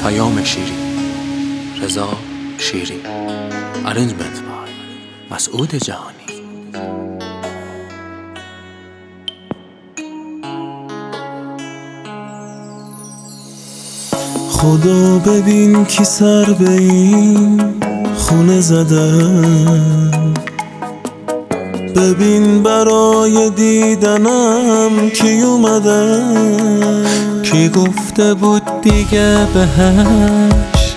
پیام شیری، رضا شیری. ارنجمنت بای مسعود جهانی. خدا ببین کی سر به این خونه زدن، ببین برای دیدنم کی اومدن. کی گفته بود دیگه بهش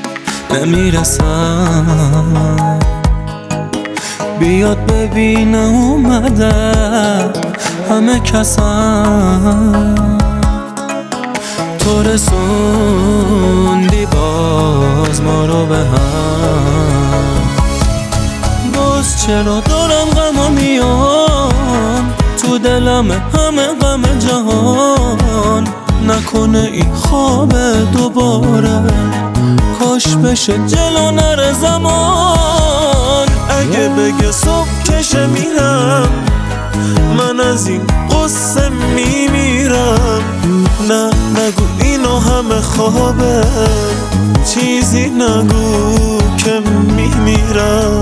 نمیرسم، بیاد ببینه اومده همه کسم. تو رسوندی باز ما رو به هم، باز چرا دارم غم میام تو دلم همه غم جهان. نکنه این خواب دوباره، کاش بشه جلو نره زمان. اگه بگه صبح کشه میرم، من از این قصه میمیرم. نه نگو اینو همه خوابه، چیزی نگو که میمیرم.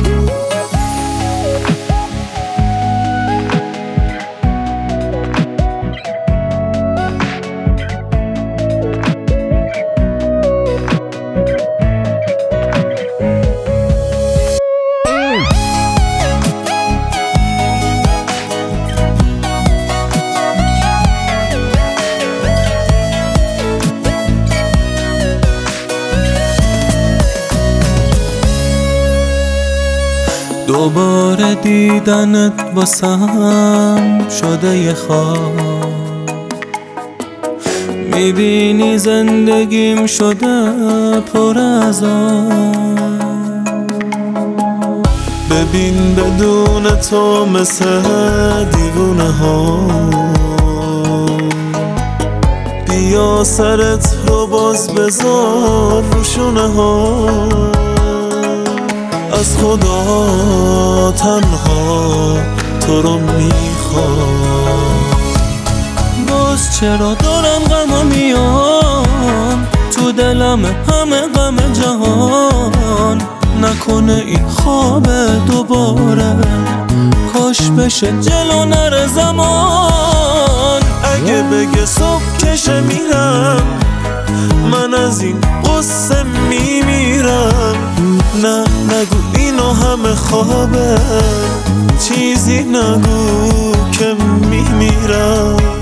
دوباره دیدنت واسم شده یه خواب، میبینی زندگیم شده پر از آب. ببین بدون تو مثل دیوونه ها، بیا سرت رو باز بذار رو شونه ها. از خدا تنها تو رو میخوام، باز چرا دارم غم میام تو دلم همه غم جهان. نکنه این خواب دوباره، کاش بشه جلو نره زمان. اگه بگه صبح کشه میرم، من از این قصه میمیرم. نه نگو اینو همه خوابه، چیزی نگو که میمیرم.